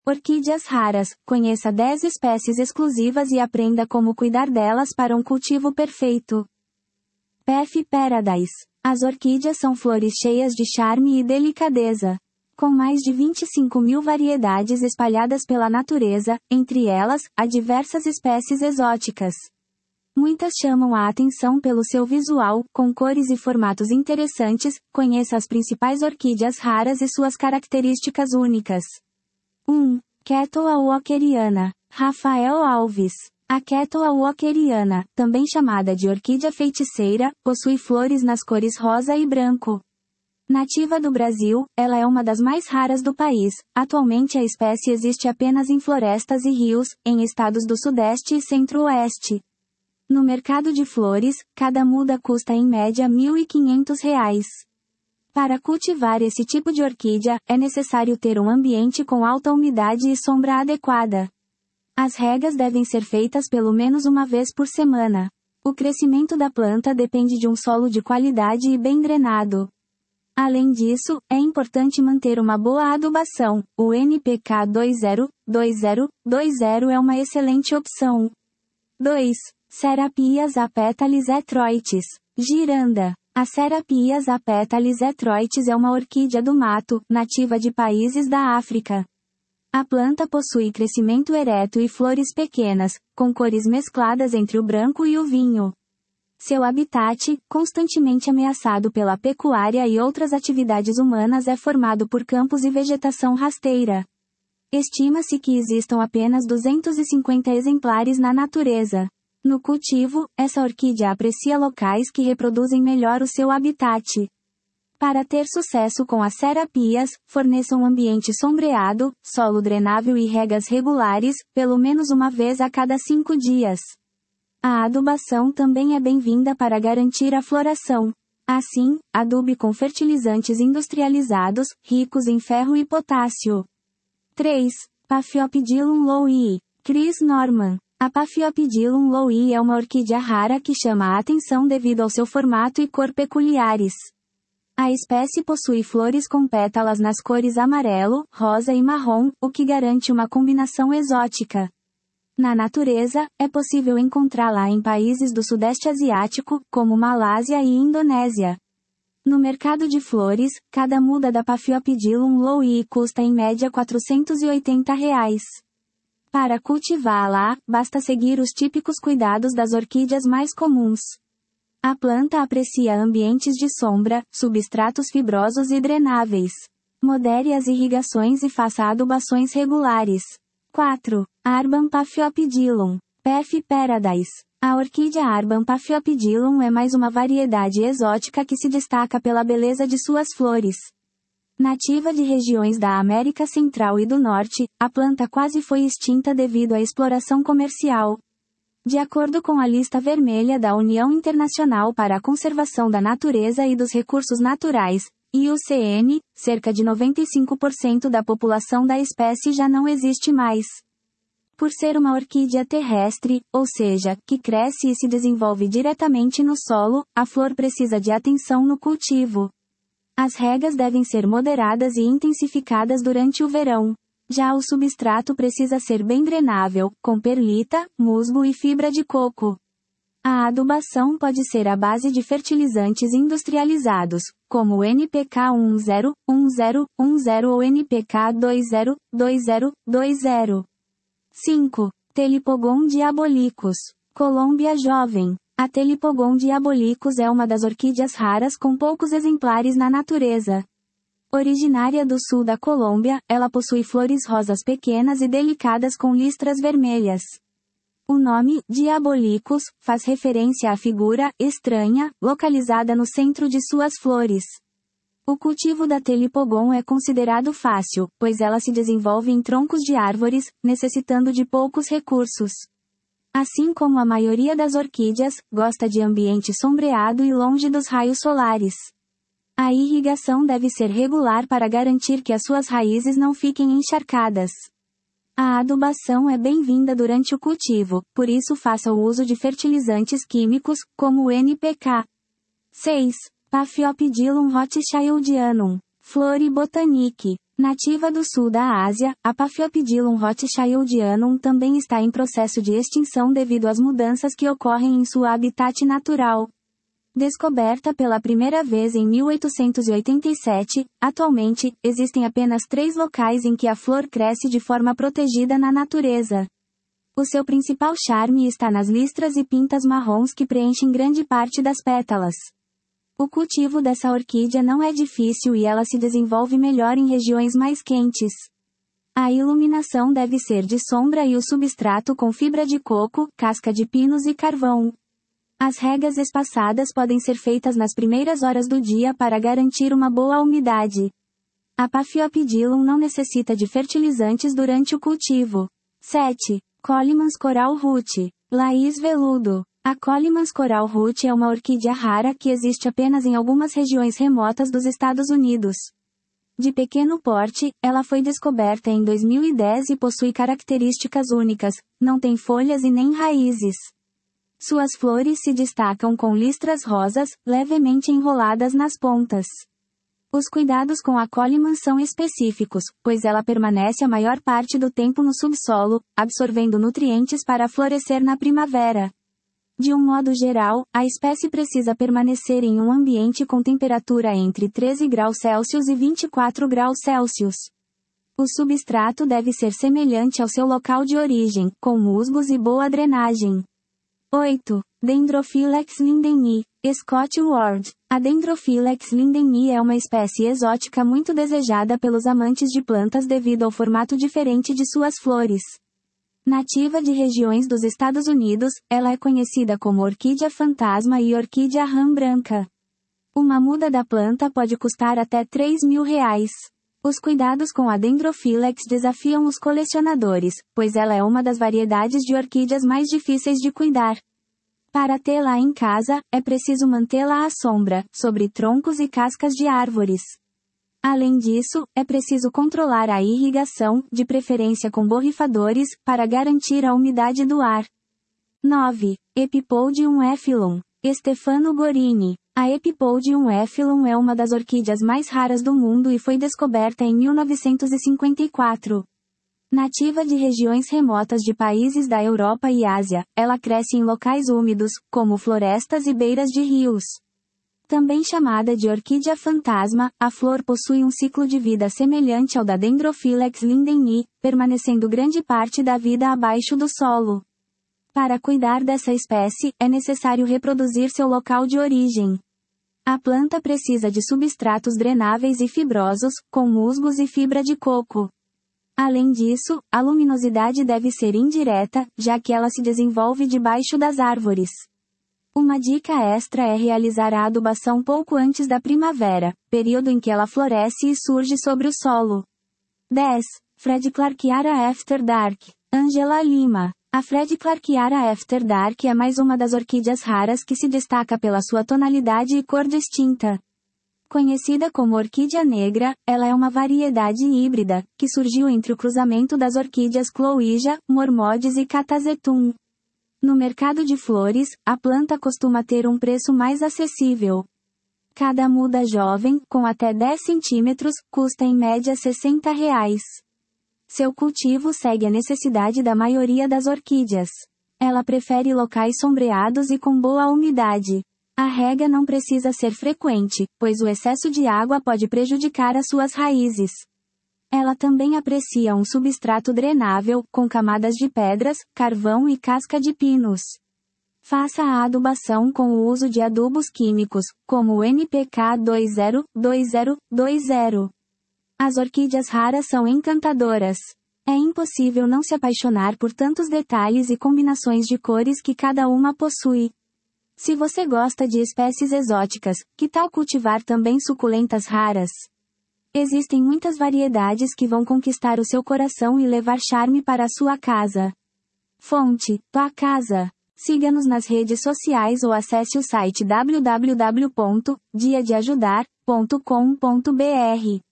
Orquídeas raras. Conheça 10 espécies exclusivas e aprenda como cuidar delas para um cultivo perfeito. Perf Paradise. As orquídeas são flores cheias de charme e delicadeza. Com mais de 25.000 variedades espalhadas pela natureza, entre elas, há diversas espécies exóticas. Muitas chamam a atenção pelo seu visual, com cores e formatos interessantes. Conheça as principais orquídeas raras e suas características únicas. 1. Catoa walkeriana. Rafael Alves. A Catoa walkeriana, também chamada de orquídea feiticeira, possui flores nas cores rosa e branco. Nativa do Brasil, ela é uma das mais raras do país. Atualmente a espécie existe apenas em florestas e rios, em estados do Sudeste e Centro-Oeste. No mercado de flores, cada muda custa em média R$ 1.500. Para cultivar esse tipo de orquídea, é necessário ter um ambiente com alta umidade e sombra adequada. As regas devem ser feitas pelo menos uma vez por semana. O crescimento da planta depende de um solo de qualidade e bem drenado. Além disso, é importante manter uma boa adubação. O NPK 20-20-20 é uma excelente opção. 2. Serapias apetalis etroites. Giranda. A Serapias apetalis etroites é uma orquídea do mato, nativa de países da África. A planta possui crescimento ereto e flores pequenas, com cores mescladas entre o branco e o vinho. Seu habitat, constantemente ameaçado pela pecuária e outras atividades humanas, é formado por campos e vegetação rasteira. Estima-se que existam apenas 250 exemplares na natureza. No cultivo, essa orquídea aprecia locais que reproduzem melhor o seu habitat. Para ter sucesso com as serapias, forneça um ambiente sombreado, solo drenável e regas regulares, pelo menos uma vez a cada 5 dias. A adubação também é bem-vinda para garantir a floração. Assim, adube com fertilizantes industrializados, ricos em ferro e potássio. 3. Paphiopedilum lowi. Chris Norman. A Paphiopedilum lowi é uma orquídea rara que chama a atenção devido ao seu formato e cor peculiares. A espécie possui flores com pétalas nas cores amarelo, rosa e marrom, o que garante uma combinação exótica. Na natureza, é possível encontrá-la em países do Sudeste Asiático, como Malásia e Indonésia. No mercado de flores, cada muda da Paphiopedilum lowi custa em média R$ 480. Para cultivá-la, basta seguir os típicos cuidados das orquídeas mais comuns. A planta aprecia ambientes de sombra, substratos fibrosos e drenáveis. Modere as irrigações e faça adubações regulares. 4. Arban Paphiopedilum. Perf Paradise. A orquídea Arban Paphiopedilum é mais uma variedade exótica que se destaca pela beleza de suas flores. Nativa de regiões da América Central e do Norte, a planta quase foi extinta devido à exploração comercial. De acordo com a lista vermelha da União Internacional para a Conservação da Natureza e dos Recursos Naturais, IUCN, cerca de 95% da população da espécie já não existe mais. Por ser uma orquídea terrestre, ou seja, que cresce e se desenvolve diretamente no solo, a flor precisa de atenção no cultivo. As regas devem ser moderadas e intensificadas durante o verão. Já o substrato precisa ser bem drenável, com perlita, musgo e fibra de coco. A adubação pode ser à base de fertilizantes industrializados, como o NPK 10-10-10 ou NPK 20-20-20. 5. Telipogon diabolicus. Colômbia jovem. A Telipogon diabolicus é uma das orquídeas raras com poucos exemplares na natureza. Originária do sul da Colômbia, ela possui flores rosas pequenas e delicadas com listras vermelhas. O nome, diabolicus, faz referência à figura, estranha, localizada no centro de suas flores. O cultivo da Telipogon é considerado fácil, pois ela se desenvolve em troncos de árvores, necessitando de poucos recursos. Assim como a maioria das orquídeas, gosta de ambiente sombreado e longe dos raios solares. A irrigação deve ser regular para garantir que as suas raízes não fiquem encharcadas. A adubação é bem-vinda durante o cultivo, por isso faça o uso de fertilizantes químicos, como o NPK. 6. Paphiopedilum rothschildianum. Floribotanique. Nativa do sul da Ásia, a Paphiopedilum rothschildianum também está em processo de extinção devido às mudanças que ocorrem em seu habitat natural. Descoberta pela primeira vez em 1887, atualmente, existem apenas 3 locais em que a flor cresce de forma protegida na natureza. O seu principal charme está nas listras e pintas marrons que preenchem grande parte das pétalas. O cultivo dessa orquídea não é difícil e ela se desenvolve melhor em regiões mais quentes. A iluminação deve ser de sombra e o substrato com fibra de coco, casca de pinos e carvão. As regas espaçadas podem ser feitas nas primeiras horas do dia para garantir uma boa umidade. A Paphiopedilum não necessita de fertilizantes durante o cultivo. 7. Coleman's Coral Root. Laiz veludo. A Coleman's Coral Root é uma orquídea rara que existe apenas em algumas regiões remotas dos Estados Unidos. De pequeno porte, ela foi descoberta em 2010 e possui características únicas, não tem folhas e nem raízes. Suas flores se destacam com listras rosas, levemente enroladas nas pontas. Os cuidados com a Coleman são específicos, pois ela permanece a maior parte do tempo no subsolo, absorvendo nutrientes para florescer na primavera. De um modo geral, a espécie precisa permanecer em um ambiente com temperatura entre 13 graus Celsius e 24 graus Celsius. O substrato deve ser semelhante ao seu local de origem, com musgos e boa drenagem. 8. Dendrophylex lindeni, Scott Ward. A Dendrophylex lindeni é uma espécie exótica muito desejada pelos amantes de plantas devido ao formato diferente de suas flores. Nativa de regiões dos Estados Unidos, ela é conhecida como orquídea fantasma e orquídea rã branca. Uma muda da planta pode custar até R$3.000. Os cuidados com a Dendrophylex desafiam os colecionadores, pois ela é uma das variedades de orquídeas mais difíceis de cuidar. Para tê-la em casa, é preciso mantê-la à sombra, sobre troncos e cascas de árvores. Além disso, é preciso controlar a irrigação, de preferência com borrifadores, para garantir a umidade do ar. 9. Epipodium ephyllum. Stefano Gorini. A Epipodium ephyllum é uma das orquídeas mais raras do mundo e foi descoberta em 1954. Nativa de regiões remotas de países da Europa e Ásia, ela cresce em locais úmidos, como florestas e beiras de rios. Também chamada de orquídea fantasma, a flor possui um ciclo de vida semelhante ao da Dendrophylex lindeni, permanecendo grande parte da vida abaixo do solo. Para cuidar dessa espécie, é necessário reproduzir seu local de origem. A planta precisa de substratos drenáveis e fibrosos, com musgos e fibra de coco. Além disso, a luminosidade deve ser indireta, já que ela se desenvolve debaixo das árvores. Uma dica extra é realizar a adubação pouco antes da primavera, período em que ela floresce e surge sobre o solo. 10. Fred Clarkiara After Dark. Angela Lima. A Fred Clarkiara After Dark é mais uma das orquídeas raras que se destaca pela sua tonalidade e cor distinta. Conhecida como orquídea negra, ela é uma variedade híbrida, que surgiu entre o cruzamento das orquídeas Chloeja, Mormodes e Catasetum. No mercado de flores, a planta costuma ter um preço mais acessível. Cada muda jovem, com até 10 centímetros, custa em média R$60. Seu cultivo segue a necessidade da maioria das orquídeas. Ela prefere locais sombreados e com boa umidade. A rega não precisa ser frequente, pois o excesso de água pode prejudicar as suas raízes. Ela também aprecia um substrato drenável, com camadas de pedras, carvão e casca de pinos. Faça a adubação com o uso de adubos químicos, como o NPK 20-20-20. As orquídeas raras são encantadoras. É impossível não se apaixonar por tantos detalhes e combinações de cores que cada uma possui. Se você gosta de espécies exóticas, que tal cultivar também suculentas raras? Existem muitas variedades que vão conquistar o seu coração e levar charme para a sua casa. Fonte: Tua Casa. Siga-nos nas redes sociais ou acesse o site www.diadeajudar.com.br.